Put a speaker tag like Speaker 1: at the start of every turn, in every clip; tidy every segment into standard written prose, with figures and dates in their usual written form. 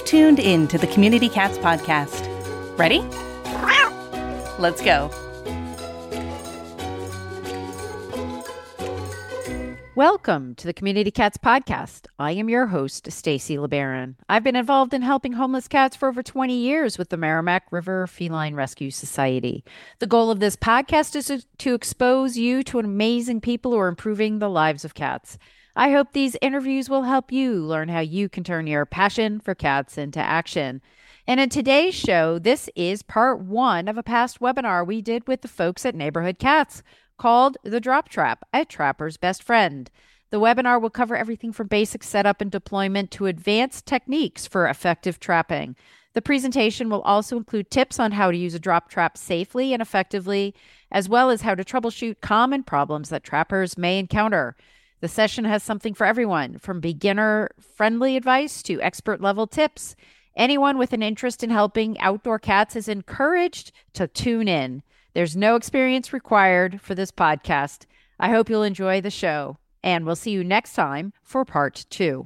Speaker 1: tuned in to the Community Cats podcast. Ready? Let's go.
Speaker 2: Welcome to the Community Cats podcast. I am your host, Stacy LeBaron. I've been involved in helping homeless cats for over 20 years with the Merrimack River Feline Rescue Society. The goal of this podcast is to expose you to amazing people who are improving the lives of cats. I hope these interviews will help you learn how you can turn your passion for cats into action. And in today's show, this is part one of a past webinar we did with the folks at Neighborhood Cats, called The Drop Trap, a Trapper's Best Friend. The webinar will cover everything from basic setup and deployment to advanced techniques for effective trapping. The presentation will also include tips on how to use a drop trap safely and effectively, as well as how to troubleshoot common problems that trappers may encounter. The session has something for everyone, from beginner-friendly advice to expert-level tips. Anyone with an interest in helping outdoor cats is encouraged to tune in. There's no experience required for this podcast. I hope you'll enjoy the show, and we'll see you next time for part two.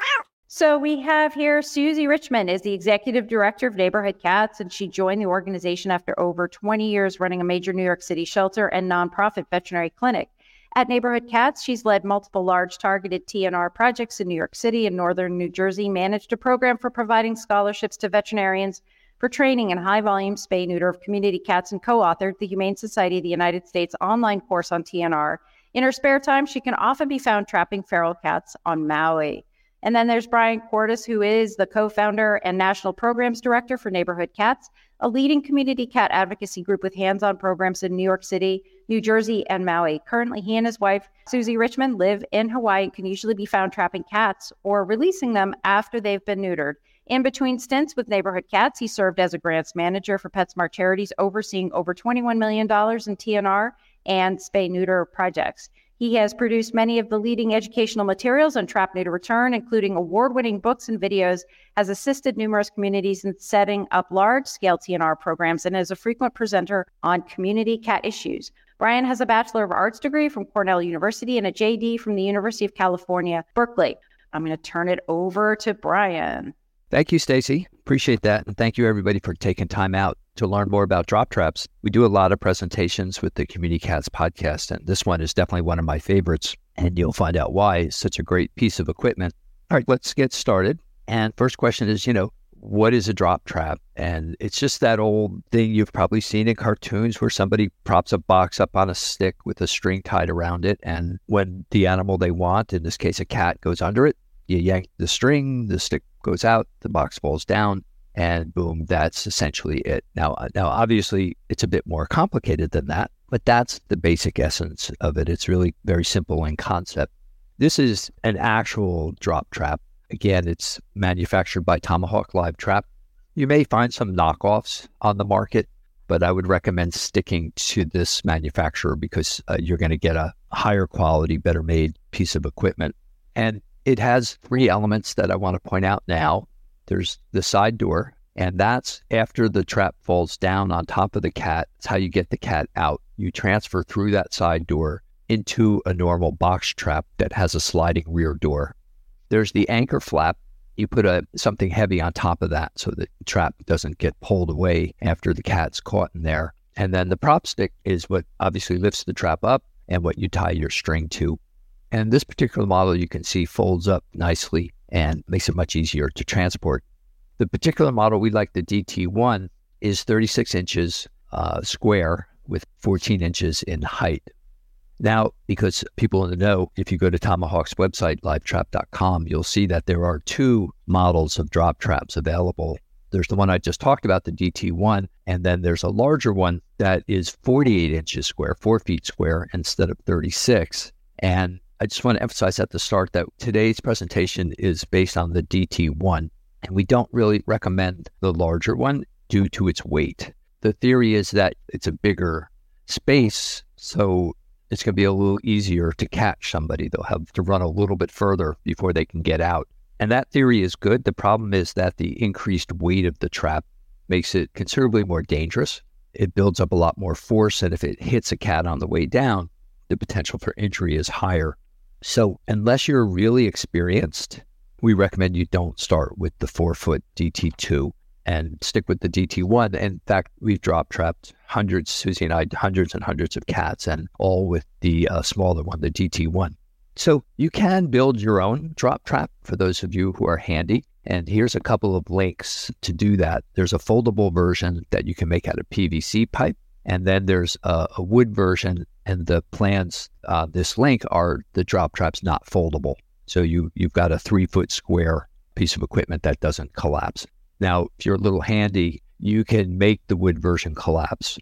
Speaker 2: So we have here Susie Richmond is the executive director of Neighborhood Cats, and she joined the organization after over 20 years running a major New York City shelter and nonprofit veterinary clinic. At Neighborhood Cats, she's led multiple large targeted TNR projects in New York City and northern New Jersey, managed a program for providing scholarships to veterinarians for training in high-volume spay-neuter of community cats, and co-authored the Humane Society of the United States online course on TNR. In her spare time, she can often be found trapping feral cats on Maui. And then there's Brian Cordes, who is the co-founder and national programs director for Neighborhood Cats, a leading community cat advocacy group with hands-on programs in New York City, New Jersey, and Maui. Currently, he and his wife, Susie Richmond, live in Hawaii and can usually be found trapping cats or releasing them after they've been neutered. In between stints with Neighborhood Cats, he served as a grants manager for PetSmart Charities, overseeing over $21 million in TNR and spay-neuter projects. He has produced many of the leading educational materials on trap, neuter, return, including award-winning books and videos, has assisted numerous communities in setting up large-scale TNR programs, and is a frequent presenter on community cat issues. Brian has a Bachelor of Arts degree from Cornell University and a JD from the University of California, Berkeley. I'm going to turn it over to Brian.
Speaker 3: Thank you, Stacy. Appreciate that. And thank you, everybody, for taking time out to learn more about drop traps. We do a lot of presentations with the Community Cats podcast, and this one is definitely one of my favorites, and you'll find out why. It's such a great piece of equipment. All right, let's get started. And first question is, what is a drop trap? And it's just that old thing you've probably seen in cartoons where somebody props a box up on a stick with a string tied around it, and when the animal they want, in this case a cat, goes under it, you yank the string, the stick goes out, the box falls down, and boom, that's essentially it. Now, obviously, it's a bit more complicated than that, but that's the basic essence of it. It's really very simple in concept. This is an actual drop trap. Again, it's manufactured by Tomahawk Live Trap. You may find some knockoffs on the market, but I would recommend sticking to this manufacturer because you're going to get a higher quality, better made piece of equipment. And it has three elements that I want to point out now. There's the side door, and that's after the trap falls down on top of the cat. It's how you get the cat out. You transfer through that side door into a normal box trap that has a sliding rear door. There's the anchor flap. You put something heavy on top of that so the trap doesn't get pulled away after the cat's caught in there. And then the prop stick is what obviously lifts the trap up and what you tie your string to. And this particular model, you can see, folds up nicely and makes it much easier to transport. The particular model we like, the DT1, is 36 inches square with 14 inches in height. Now, because people in the know, if you go to Tomahawk's website, livetrap.com, you'll see that there are two models of drop traps available. There's the one I just talked about, the DT1, and then there's a larger one that is 48 inches square, 4 feet square, instead of 36. And I just want to emphasize at the start that today's presentation is based on the DT1, and we don't really recommend the larger one due to its weight. The theory is that it's a bigger space, so it's going to be a little easier to catch somebody. They'll have to run a little bit further before they can get out. And that theory is good. The problem is that the increased weight of the trap makes it considerably more dangerous. It builds up a lot more force, and if it hits a cat on the way down, the potential for injury is higher. So unless you're really experienced we recommend you don't start with the 4-foot DT2 and stick with the DT1. In fact, we've drop trapped hundreds, Susie and I, hundreds and hundreds of cats, and all with the smaller one, the DT1. So you can build your own drop trap for those of you who are handy. And here's a couple of links to do that. There's a foldable version that you can make out of PVC pipe. And then there's a wood version. And the plans, this link, are the drop traps not foldable. So you've got a 3-foot square piece of equipment that doesn't collapse. Now, if you're a little handy, you can make the wood version collapse.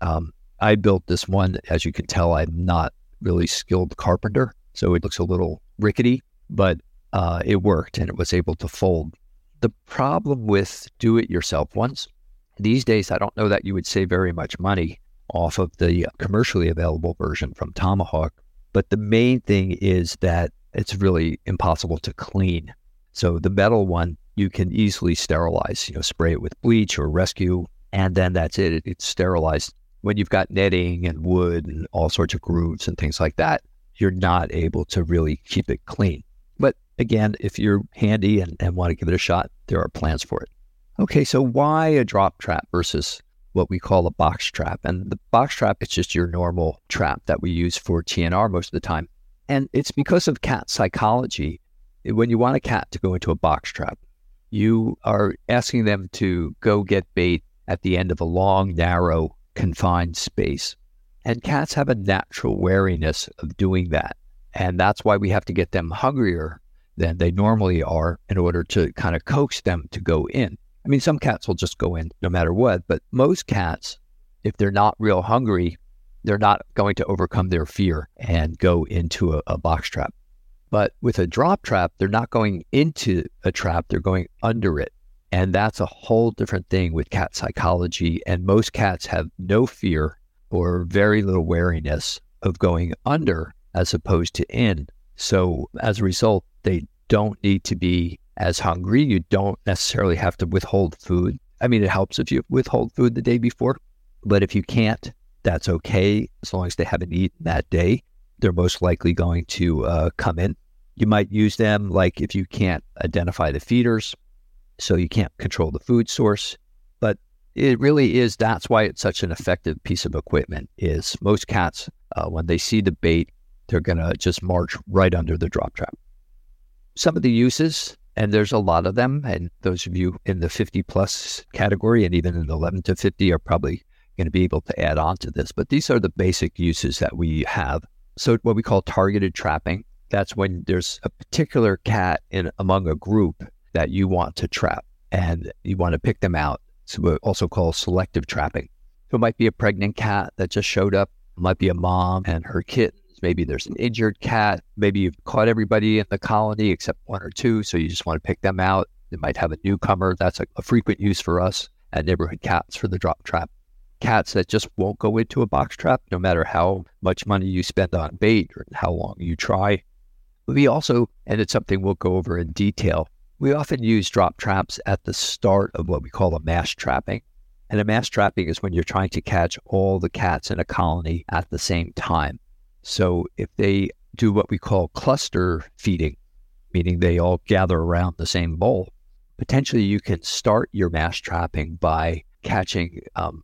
Speaker 3: I built this one. As you can tell, I'm not really skilled carpenter, so it looks a little rickety, but it worked and it was able to fold. The problem with do-it-yourself ones, these days, I don't know that you would save very much money off of the commercially available version from Tomahawk, but the main thing is that it's really impossible to clean. So the metal one, you can easily sterilize, spray it with bleach or rescue, and then that's it. It's sterilized. When you've got netting and wood and all sorts of grooves and things like that, you're not able to really keep it clean. But again, if you're handy and want to give it a shot, there are plans for it. Okay, so why a drop trap versus what we call a box trap? And the box trap is just your normal trap that we use for TNR most of the time. And it's because of cat psychology. When you want a cat to go into a box trap, you are asking them to go get bait at the end of a long, narrow, confined space. And cats have a natural wariness of doing that. And that's why we have to get them hungrier than they normally are in order to kind of coax them to go in. I mean, some cats will just go in no matter what, but most cats, if they're not real hungry, they're not going to overcome their fear and go into a box trap. But with a drop trap, they're not going into a trap, they're going under it. And that's a whole different thing with cat psychology. And most cats have no fear or very little wariness of going under as opposed to in. So as a result, they don't need to be as hungry. You don't necessarily have to withhold food. I mean, it helps if you withhold food the day before, but if you can't, that's okay. As long as they haven't eaten that day, they're most likely going to come in. You might use them like if you can't identify the feeders, so you can't control the food source. But it really is, that's why it's such an effective piece of equipment, is most cats, when they see the bait, they're going to just march right under the drop trap. Some of the uses, and there's a lot of them, and those of you in the 50 plus category and even in the 11 to 50 are probably going to be able to add on to this, but these are the basic uses that we have. So what we call targeted trapping, that's when there's a particular cat among a group that you want to trap and you want to pick them out. So we also call selective trapping. So it might be a pregnant cat that just showed up, it might be a mom and her kittens. Maybe there's an injured cat. Maybe you've caught everybody in the colony except one or two, so you just want to pick them out. They might have a newcomer. That's a frequent use for us at Neighborhood Cats for the drop trap. Cats that just won't go into a box trap, no matter how much money you spend on bait or how long you try. We also, and it's something we'll go over in detail, we often use drop traps at the start of what we call a mass trapping. And a mass trapping is when you're trying to catch all the cats in a colony at the same time. So if they do what we call cluster feeding, meaning they all gather around the same bowl, potentially you can start your mass trapping by catching,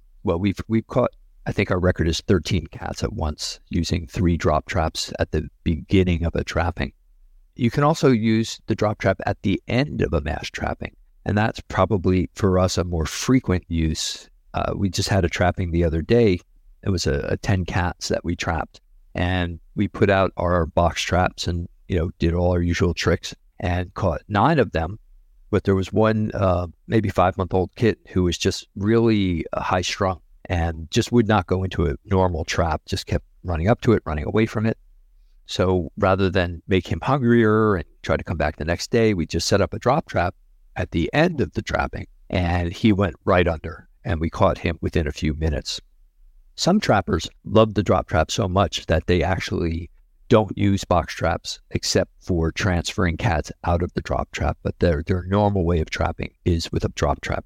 Speaker 3: we've caught, I think our record is 13 cats at once using 3 drop traps at the beginning of a trapping. You can also use the drop trap at the end of a mass trapping, and that's probably for us a more frequent use. We just had a trapping the other day. It was a 10 cats that we trapped. And we put out our box traps and, did all our usual tricks and caught 9 of them. But there was one, maybe 5-month-old kitten who was just really high strung and just would not go into a normal trap, just kept running up to it, running away from it. So rather than make him hungrier and try to come back the next day, we just set up a drop trap at the end of the trapping and he went right under and we caught him within a few minutes. Some trappers love the drop trap so much that they actually don't use box traps except for transferring cats out of the drop trap, but their normal way of trapping is with a drop trap.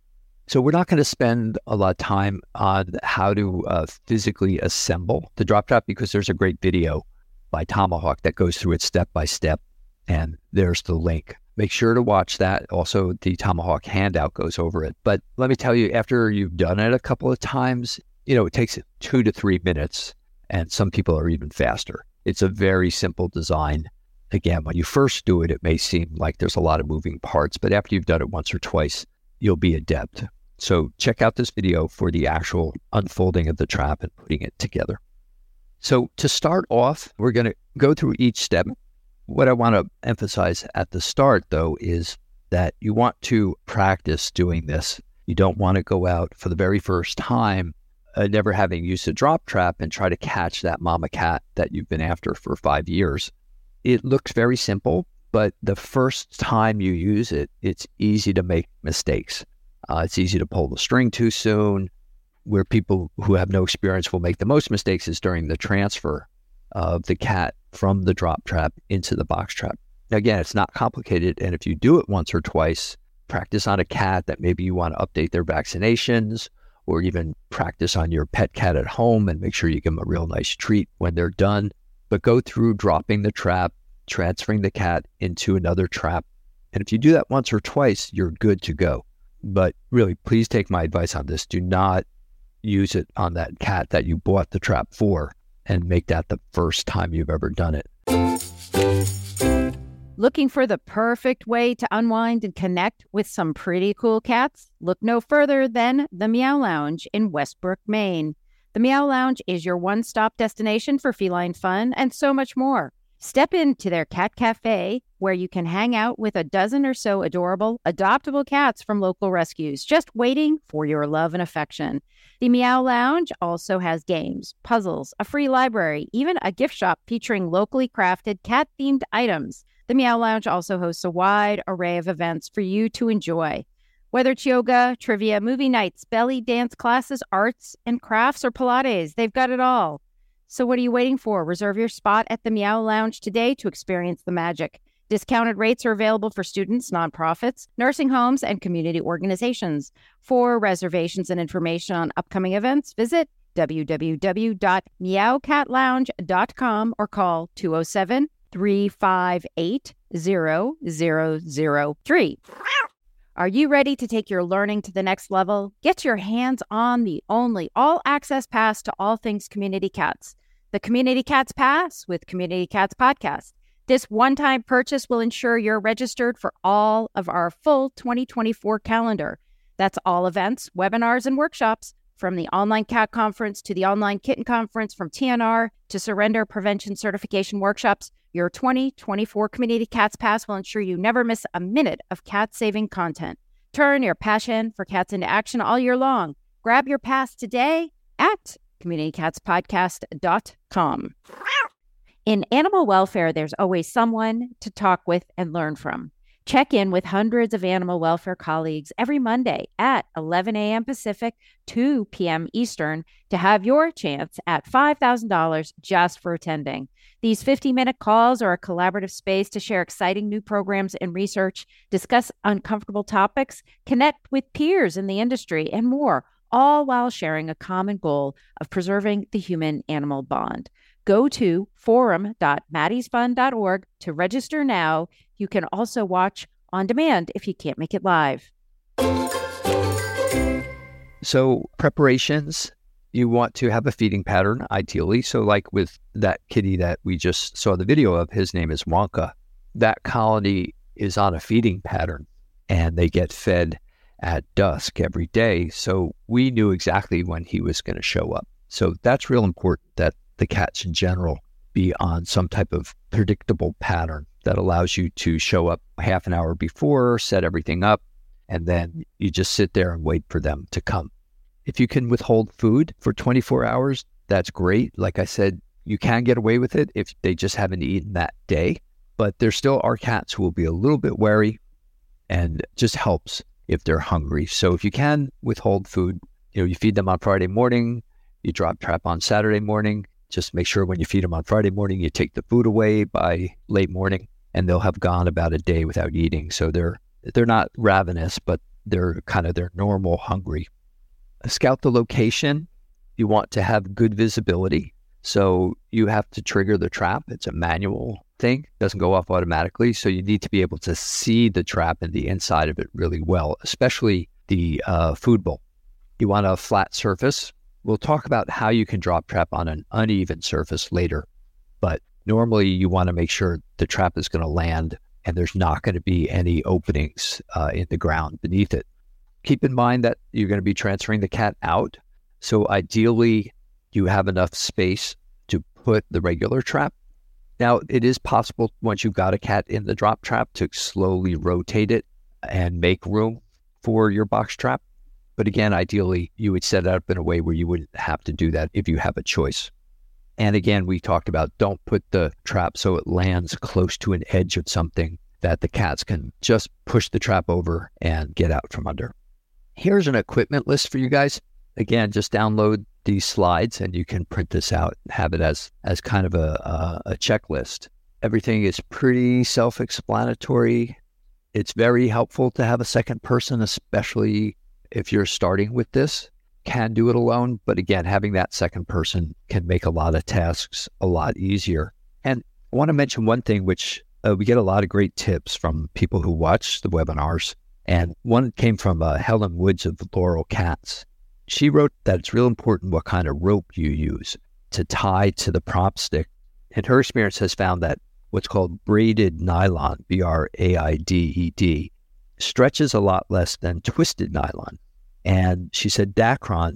Speaker 3: So we're not going to spend a lot of time on how to physically assemble the drop trap because there's a great video by Tomahawk that goes through it step by step, and there's the link. make sure to watch that. Also, the Tomahawk handout goes over it. But let me tell you, after you've done it a couple of times, it takes 2 to 3 minutes, and some people are even faster. It's a very simple design. Again, when you first do it, it may seem like there's a lot of moving parts, but after you've done it once or twice, you'll be adept. So check out this video for the actual unfolding of the trap and putting it together. So to start off, we're going to go through each step. What I want to emphasize at the start, though, is that you want to practice doing this. You don't want to go out for the very first time, never having used a drop trap, and try to catch that mama cat that you've been after for 5 years. It looks very simple, but the first time you use it, it's easy to make mistakes. It's easy to pull the string too soon. Where people who have no experience will make the most mistakes is during the transfer of the cat from the drop trap into the box trap. Again, it's not complicated, and if you do it once or twice, practice on a cat that maybe you want to update their vaccinations, or even practice on your pet cat at home and make sure you give them a real nice treat when they're done. But go through dropping the trap, transferring the cat into another trap. And if you do that once or twice, you're good to go. But really, please take my advice on this. Do not use it on that cat that you bought the trap for and make that the first time you've ever done it.
Speaker 2: Looking for the perfect way to unwind and connect with some pretty cool cats? Look no further than the Meow Lounge in Westbrook, Maine. The Meow Lounge is your one-stop destination for feline fun and so much more. Step into their cat cafe, where you can hang out with a dozen or so adorable, adoptable cats from local rescues, just waiting for your love and affection. The Meow Lounge also has games, puzzles, a free library, even a gift shop featuring locally crafted cat-themed items. The Meow Lounge also hosts a wide array of events for you to enjoy. Whether it's yoga, trivia, movie nights, belly dance classes, arts and crafts, or Pilates, they've got it all. So what are you waiting for? Reserve your spot at the Meow Lounge today to experience the magic. Discounted rates are available for students, nonprofits, nursing homes, and community organizations. For reservations and information on upcoming events, visit www.meowcatlounge.com or call 207-358-0003. Are you ready to take your learning to the next level? Get your hands on the only all-access pass to all things Community Cats, the Community Cats Pass with Community Cats Podcast. This one-time purchase will ensure you're registered for all of our full 2024 calendar. That's all events, webinars, and workshops, from the online cat conference to the online kitten conference, from TNR to surrender prevention certification workshops. Your 2024 Community Cats Pass will ensure you never miss a minute of cat-saving content. Turn your passion for cats into action all year long. Grab your pass today at communitycatspodcast.com. In animal welfare, there's always someone to talk with and learn from. Check in with hundreds of animal welfare colleagues every Monday at 11 a.m. Pacific, 2 p.m. Eastern to have your chance at $5,000 just for attending. These 50-minute calls are a collaborative space to share exciting new programs and research, discuss uncomfortable topics, connect with peers in the industry, and more, all while sharing a common goal of preserving the human-animal bond. Go to forum.maddiesfund.org to register now. You can also watch on demand if you can't make it live.
Speaker 3: So preparations, you want to have a feeding pattern, ideally. So like with that kitty that we just saw the video of, his name is Wonka. That colony is on a feeding pattern, and they get fed at dusk every day. So we knew exactly when he was going to show up. So that's real important that the cats in general be on some type of predictable pattern that allows you to show up half an hour before, set everything up, and then you just sit there and wait for them to come. If you can withhold food for 24 hours, that's great. Like I said, you can get away with it if they just haven't eaten that day, but there still are cats who will be a little bit wary, and it just helps if they're hungry. So if you can withhold food, you feed them on Friday morning, you drop trap on Saturday morning. Just make sure when you feed them on Friday morning, you take the food away by late morning, and they'll have gone about a day without eating. So they're not ravenous, but they're kind of their normal hungry. Scout the location. You want to have good visibility. So you have to trigger the trap. It's a manual thing. It doesn't go off automatically. So you need to be able to see the trap and the inside of it really well, especially the food bowl. You want a flat surface. We'll talk about how you can drop trap on an uneven surface later, but normally you want to make sure the trap is going to land and there's not going to be any openings in the ground beneath it. Keep in mind that you're going to be transferring the cat out. So ideally, you have enough space to put the regular trap. Now, it is possible once you've got a cat in the drop trap to slowly rotate it and make room for your box trap. But again, ideally, you would set it up in a way where you wouldn't have to do that if you have a choice. And again, we talked about don't put the trap so it lands close to an edge of something that the cats can just push the trap over and get out from under. Here's an equipment list for you guys. Again, just download these slides and you can print this out and have it as kind of a checklist. Everything is pretty self-explanatory. It's very helpful to have a second person, especially if you're starting with this. Can do it alone, but again, having that second person can make a lot of tasks a lot easier. And I want to mention one thing, which we get a lot of great tips from people who watch the webinars. And one came from Helen Woods of Laurel Cats. She wrote that it's real important what kind of rope you use to tie to the prop stick. And her experience has found that what's called braided nylon, BRAIDED, stretches a lot less than twisted nylon. And she said Dacron,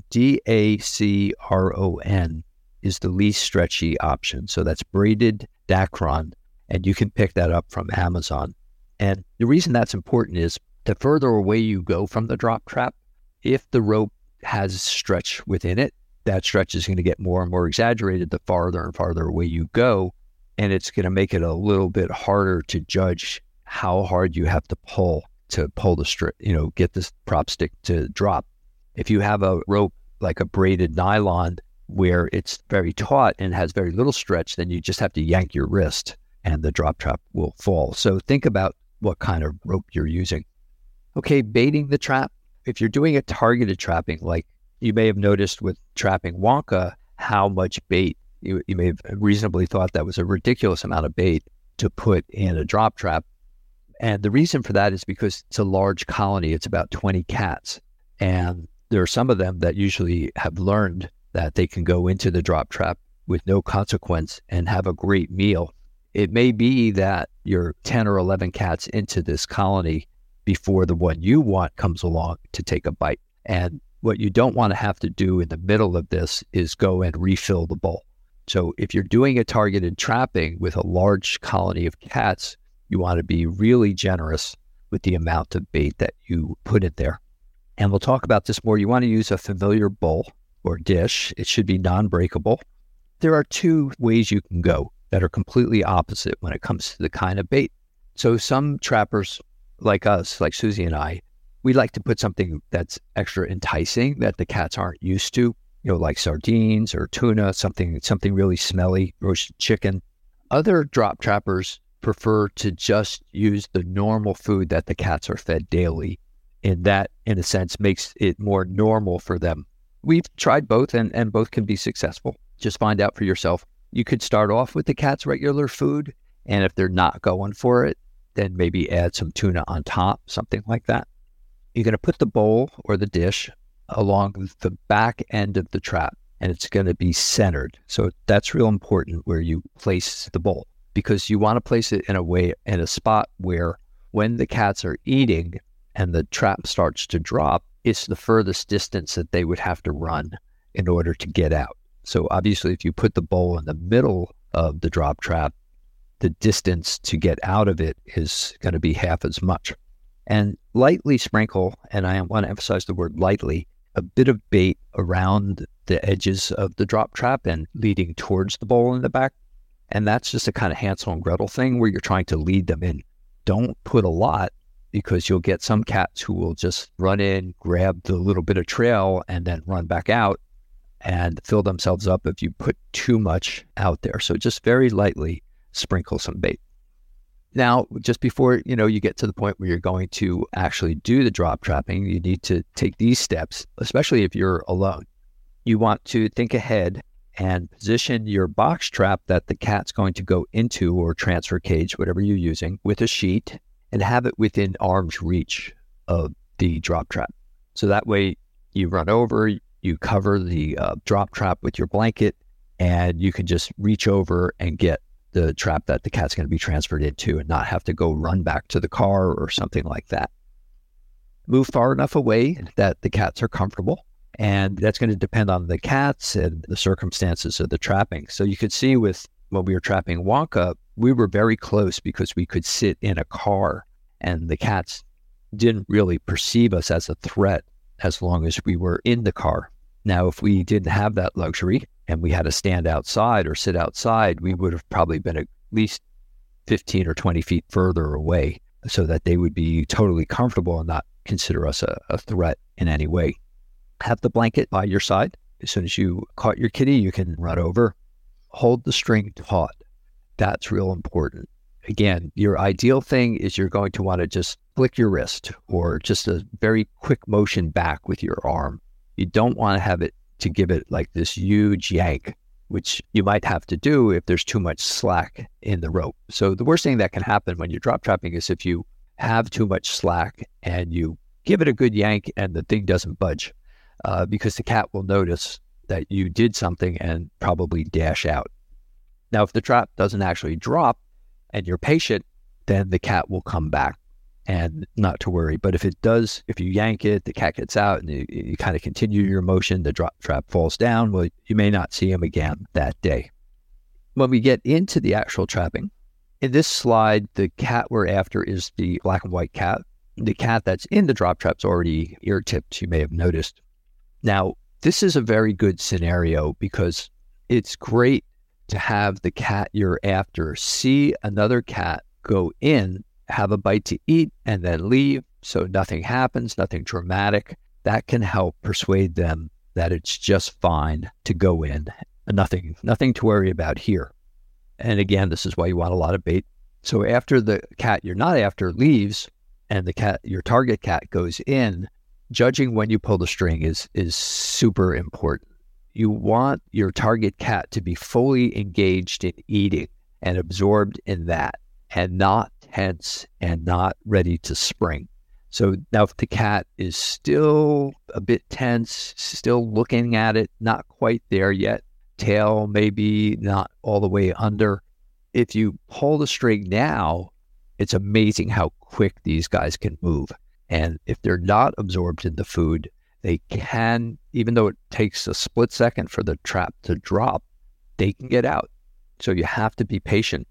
Speaker 3: DACRON, is the least stretchy option. So that's braided Dacron, and you can pick that up from Amazon. And the reason that's important is the further away you go from the drop trap, if the rope has stretch within it, that stretch is going to get more and more exaggerated the farther and farther away you go. And it's going to make it a little bit harder to judge how hard you have to pull the strip, get this prop stick to drop. If you have a rope like a braided nylon where it's very taut and has very little stretch, then you just have to yank your wrist and the drop trap will fall. So think about what kind of rope you're using. Okay, baiting the trap. If you're doing a targeted trapping, like you may have noticed with trapping Wonka, how much bait, you may have reasonably thought that was a ridiculous amount of bait to put in a drop trap. And the reason for that is because it's a large colony. It's about 20 cats. And there are some of them that usually have learned that they can go into the drop trap with no consequence and have a great meal. It may be that you're 10 or 11 cats into this colony before the one you want comes along to take a bite. And what you don't want to have to do in the middle of this is go and refill the bowl. So if you're doing a targeted trapping with a large colony of cats, you want to be really generous with the amount of bait that you put in there. And we'll talk about this more. You want to use a familiar bowl or dish. It should be non-breakable. There are two ways you can go that are completely opposite when it comes to the kind of bait. So some trappers like us, like Susie and I, we like to put something that's extra enticing that the cats aren't used to, like sardines or tuna, something really smelly, roasted chicken. Other drop trappers prefer to just use the normal food that the cats are fed daily. And that, in a sense, makes it more normal for them. We've tried both and both can be successful. Just find out for yourself. You could start off with the cat's regular food, and if they're not going for it, then maybe add some tuna on top, something like that. You're going to put the bowl or the dish along the back end of the trap, and it's going to be centered. So that's real important where you place the bowl, because you want to place it in a spot where when the cats are eating and the trap starts to drop, it's the furthest distance that they would have to run in order to get out. So obviously, if you put the bowl in the middle of the drop trap, the distance to get out of it is going to be half as much. And lightly sprinkle, and I want to emphasize the word lightly, a bit of bait around the edges of the drop trap and leading towards the bowl in the back. And that's just a kind of Hansel and Gretel thing where you're trying to lead them in. Don't put a lot, because you'll get some cats who will just run in, grab the little bit of trail, and then run back out and fill themselves up if you put too much out there. So just very lightly sprinkle some bait. Now, just before you get to the point where you're going to actually do the drop trapping, you need to take these steps, especially if you're alone. You want to think ahead and position your box trap that the cat's going to go into, or transfer cage, whatever you're using, with a sheet, and have it within arm's reach of the drop trap. So that way you run over, you cover the drop trap with your blanket, and you can just reach over and get the trap that the cat's going to be transferred into and not have to go run back to the car or something like that. Move far enough away that the cats are comfortable. And that's going to depend on the cats and the circumstances of the trapping. So you could see when we were trapping Wonka, we were very close because we could sit in a car and the cats didn't really perceive us as a threat as long as we were in the car. Now, if we didn't have that luxury and we had to stand outside or sit outside, we would have probably been at least 15 or 20 feet further away so that they would be totally comfortable and not consider us a threat in any way. Have the blanket by your side. As soon as you caught your kitty, you can run over. Hold the string taut. That's real important. Again, your ideal thing is you're going to want to just flick your wrist or just a very quick motion back with your arm. You don't want to have it to give it like this huge yank, which you might have to do if there's too much slack in the rope. So the worst thing that can happen when you're drop trapping is if you have too much slack and you give it a good yank and the thing doesn't budge. Because the cat will notice that you did something and probably dash out. Now, if the trap doesn't actually drop and you're patient, then the cat will come back and not to worry. But if it does, if you yank it, the cat gets out and you kind of continue your motion, the drop trap falls down, well, you may not see him again that day. When we get into the actual trapping, in this slide, the cat we're after is the black and white cat. The cat that's in the drop trap's already ear tipped, you may have noticed. Now, this is a very good scenario because it's great to have the cat you're after see another cat go in, have a bite to eat, and then leave. So nothing happens, nothing dramatic. That can help persuade them that it's just fine to go in. Nothing to worry about here. And again, this is why you want a lot of bait. So after the cat you're not after leaves and your target cat goes in, judging when you pull the string is super important. You want your target cat to be fully engaged in eating and absorbed in that and not tense and not ready to spring. So now if the cat is still a bit tense, still looking at it, not quite there yet, tail maybe not all the way under, if you pull the string now, it's amazing how quick these guys can move. And if they're not absorbed in the food, they can, even though it takes a split second for the trap to drop, they can get out. So you have to be patient.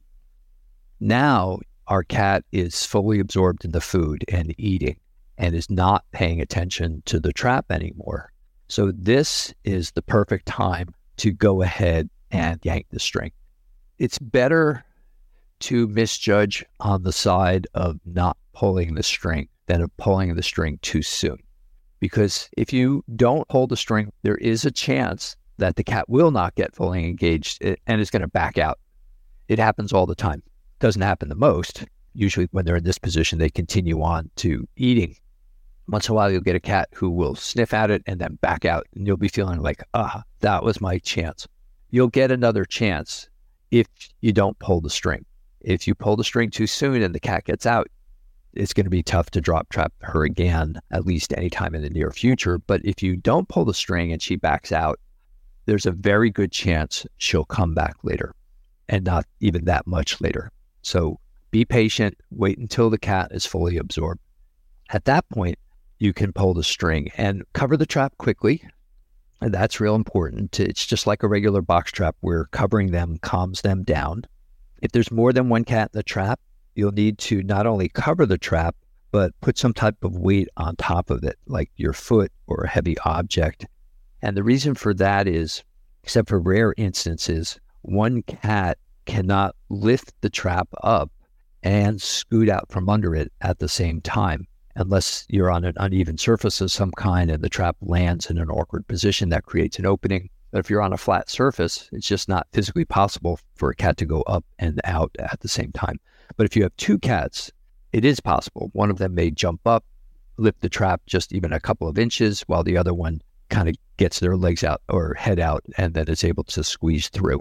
Speaker 3: Now our cat is fully absorbed in the food and eating and is not paying attention to the trap anymore. So this is the perfect time to go ahead and yank the string. It's better to misjudge on the side of not pulling the string than of pulling the string too soon. Because if you don't hold the string, there is a chance that the cat will not get fully engaged and is going to back out. It happens all the time. Doesn't happen the most. Usually when they're in this position, they continue on to eating. Once in a while, you'll get a cat who will sniff at it and then back out. And you'll be feeling like, that was my chance. You'll get another chance if you don't pull the string. If you pull the string too soon and the cat gets out, it's going to be tough to drop trap her again, at least anytime in the near future. But if you don't pull the string and she backs out, there's a very good chance she'll come back later, and not even that much later. So be patient, wait until the cat is fully absorbed. At that point, you can pull the string and cover the trap quickly. And that's real important. It's just like a regular box trap where covering them calms them down. If there's more than one cat in the trap, you'll need to not only cover the trap, but put some type of weight on top of it, like your foot or a heavy object. And the reason for that is, except for rare instances, one cat cannot lift the trap up and scoot out from under it at the same time, unless you're on an uneven surface of some kind and the trap lands in an awkward position that creates an opening. But if you're on a flat surface, it's just not physically possible for a cat to go up and out at the same time. But if you have two cats, it is possible. One of them may jump up, lift the trap just even a couple of inches, while the other one kind of gets their legs out or head out and then is able to squeeze through.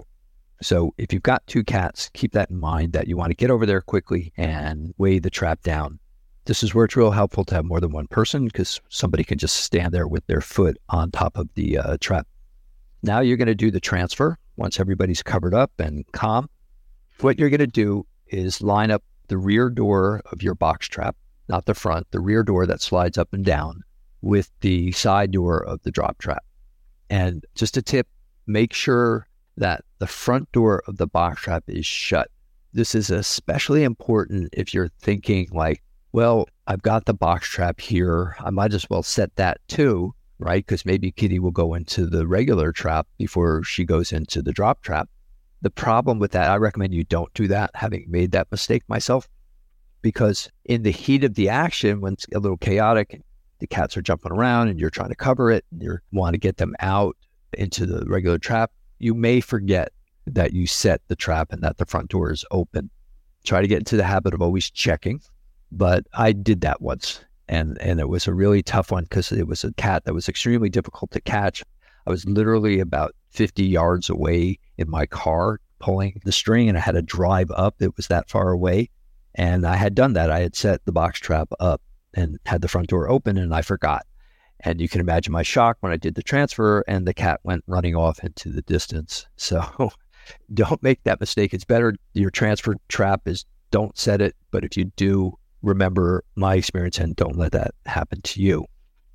Speaker 3: So if you've got 2 cats, keep that in mind that you want to get over there quickly and weigh the trap down. This is where it's real helpful to have more than one person because somebody can just stand there with their foot on top of the trap. Now you're going to do the transfer once everybody's covered up and calm. What you're going to do is line up the rear door of your box trap, not the front, the rear door that slides up and down with the side door of the drop trap. And just a tip, make sure that the front door of the box trap is shut. This is especially important if you're thinking like, well, I've got the box trap here. I might as well set that too, right? Because maybe Kitty will go into the regular trap before she goes into the drop trap. The problem with that, I recommend you don't do that, having made that mistake myself, because in the heat of the action, when it's a little chaotic, the cats are jumping around and you're trying to cover it, and you want to get them out into the regular trap, you may forget that you set the trap and that the front door is open. Try to get into the habit of always checking. But I did that once, and it was a really tough one because it was a cat that was extremely difficult to catch. I was literally about 50 yards away in my car pulling the string, and I had to drive up. It was that far away. And I had done that. I had set the box trap up and had the front door open, and I forgot. And you can imagine my shock when I did the transfer and the cat went running off into the distance. So don't make that mistake. It's better your transfer trap is don't set it. But if you do, remember my experience and don't let that happen to you.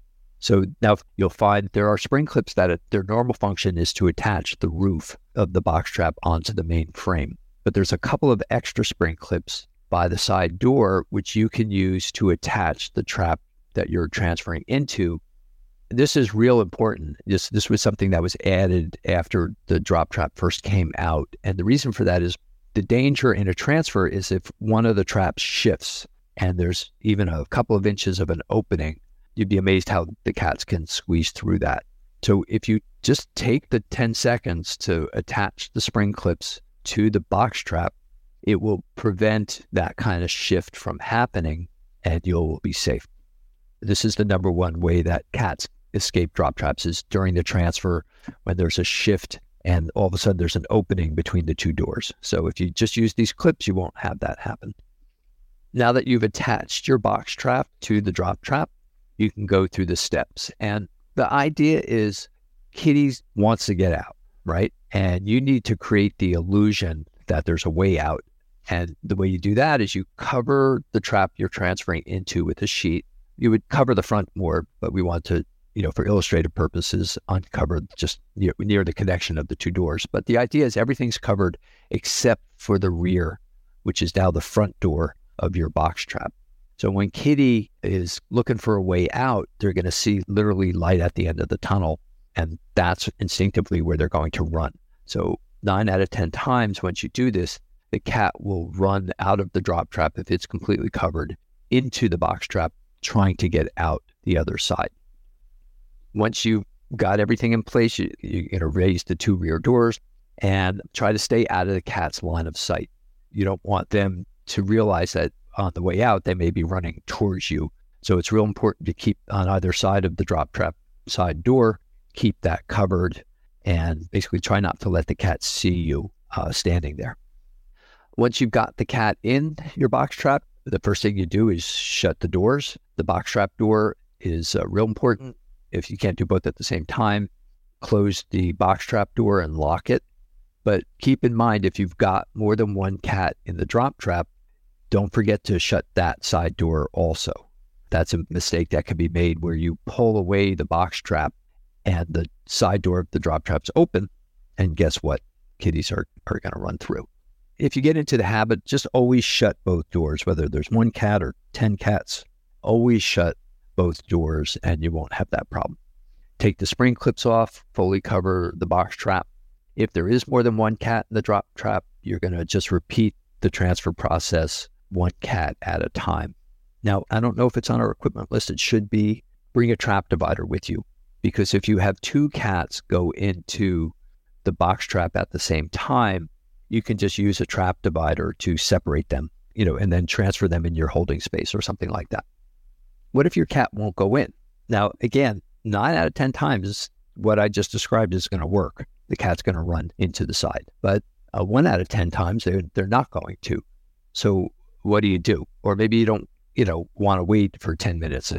Speaker 3: So now you'll find there are spring clips that their normal function is to attach the roof of the box trap onto the main frame. But there's a couple of extra spring clips by the side door, which you can use to attach the trap that you're transferring into. This is real important. This was something that was added after the drop trap first came out. And the reason for that is the danger in a transfer is if one of the traps shifts and there's even a couple of inches of an opening, you'd be amazed how the cats can squeeze through that. So if you just take the 10 seconds to attach the spring clips to the box trap, it will prevent that kind of shift from happening and you'll be safe. This is the number one way that cats escape drop traps is during the transfer when there's a shift and all of a sudden there's an opening between the 2 doors. So if you just use these clips, you won't have that happen. Now that you've attached your box trap to the drop trap, you can go through the steps. And the idea is Kitty wants to get out, right? And you need to create the illusion that there's a way out. And the way you do that is you cover the trap you're transferring into with a sheet. You would cover the front more, but we want to, for illustrative purposes, uncover just near the connection of the 2 doors. But the idea is everything's covered except for the rear, which is now the front door of your box trap. So when Kitty is looking for a way out, they're going to see literally light at the end of the tunnel, and that's instinctively where they're going to run. So 9 out of 10 times once you do this, the cat will run out of the drop trap if it's completely covered into the box trap, trying to get out the other side. Once you've got everything in place, you're going to raise the 2 rear doors and try to stay out of the cat's line of sight. You don't want them to realize that on the way out, they may be running towards you. So it's real important to keep on either side of the drop trap side door, keep that covered, and basically try not to let the cat see you standing there. Once you've got the cat in your box trap, the first thing you do is shut the doors. The box trap door is real important. If you can't do both at the same time, close the box trap door and lock it. But keep in mind, if you've got more than one cat in the drop trap, don't forget to shut that side door also. That's a mistake that can be made where you pull away the box trap and the side door of the drop trap's open, and guess what? Kitties are going to run through. If you get into the habit, just always shut both doors, whether there's 1 cat or 10 cats, always shut both doors and you won't have that problem. Take the spring clips off, fully cover the box trap. If there is more than 1 cat in the drop trap, you're going to just repeat the transfer process 1 cat at a time. Now, I don't know if it's on our equipment list. It should be. Bring a trap divider with you, because if you have 2 cats go into the box trap at the same time, you can just use a trap divider to separate them, and then transfer them in your holding space or something like that. What if your cat won't go in? Now, again, 9 out of 10 times, what I just described is going to work. The cat's going to run into the side. But 1 out of 10 times, they're not going to. So what do? Or maybe you don't, want to wait for 10 minutes,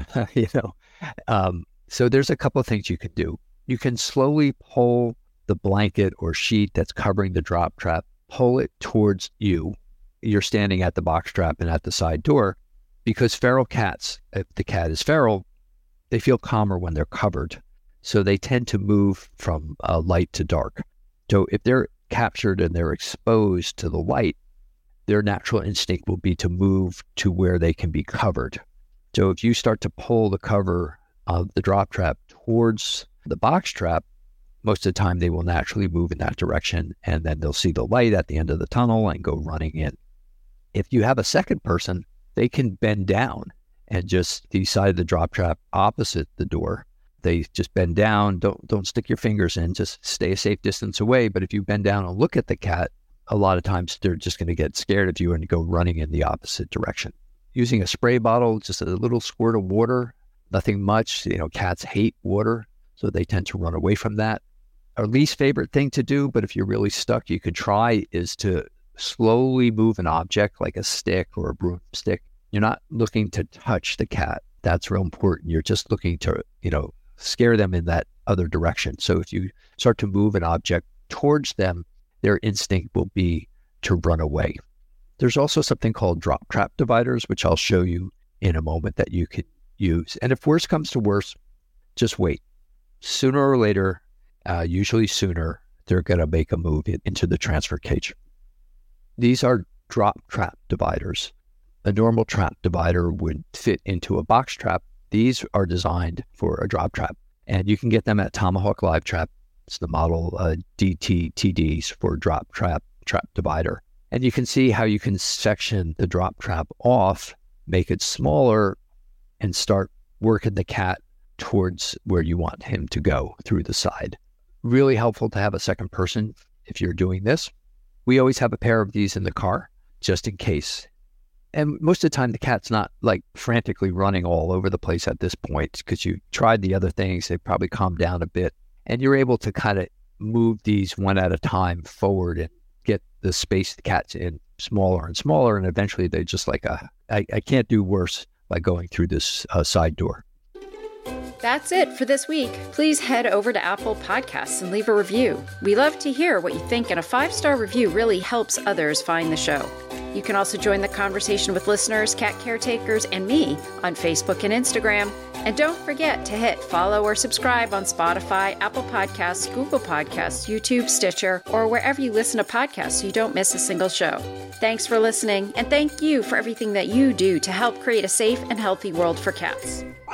Speaker 3: So there's a couple of things you can do. You can slowly pull the blanket or sheet that's covering the drop trap, pull it towards you. You're standing at the box trap and at the side door, because feral cats, if the cat is feral, they feel calmer when they're covered. So they tend to move from light to dark. So if they're captured and they're exposed to the light, their natural instinct will be to move to where they can be covered. So if you start to pull the cover of the drop trap towards the box trap, most of the time they will naturally move in that direction, and then they'll see the light at the end of the tunnel and go running in. If you have a second person, they can bend down and just the side of the drop trap opposite the door. They just bend down. Don't stick your fingers in. Just stay a safe distance away. But if you bend down and look at the cat, a lot of times they're just going to get scared of you and go running in the opposite direction. Using a spray bottle, just a little squirt of water, nothing much. Cats hate water, so they tend to run away from that. Our least favorite thing to do, but if you're really stuck, you could try, is to slowly move an object like a stick or a broomstick. You're not looking to touch the cat. That's real important. You're just looking to, scare them in that other direction. So if you start to move an object towards them, their instinct will be to run away. There's also something called drop trap dividers, which I'll show you in a moment, that you can use. And if worse comes to worse, just wait. Sooner or later, usually sooner, they're going to make a move into the transfer cage. These are drop trap dividers. A normal trap divider would fit into a box trap. These are designed for a drop trap, and you can get them at Tomahawk Live Trap. It's the model DTTDs for drop trap divider. And you can see how you can section the drop trap off, make it smaller, and start working the cat towards where you want him to go through the side. Really helpful to have a second person if you're doing this. We always have a pair of these in the car, just in case. And most of the time, the cat's not like frantically running all over the place at this point, because you tried the other things. They've probably calmed down a bit, and you're able to kind of move these one at a time forward and get the space the cat's in smaller and smaller. And eventually they just like, I can't do worse by going through this side door.
Speaker 2: That's it for this week. Please head over to Apple Podcasts and leave a review. We love to hear what you think, and a 5-star review really helps others find the show. You can also join the conversation with listeners, cat caretakers, and me on Facebook and Instagram. And don't forget to hit follow or subscribe on Spotify, Apple Podcasts, Google Podcasts, YouTube, Stitcher, or wherever you listen to podcasts so you don't miss a single show. Thanks for listening, and thank you for everything that you do to help create a safe and healthy world for cats.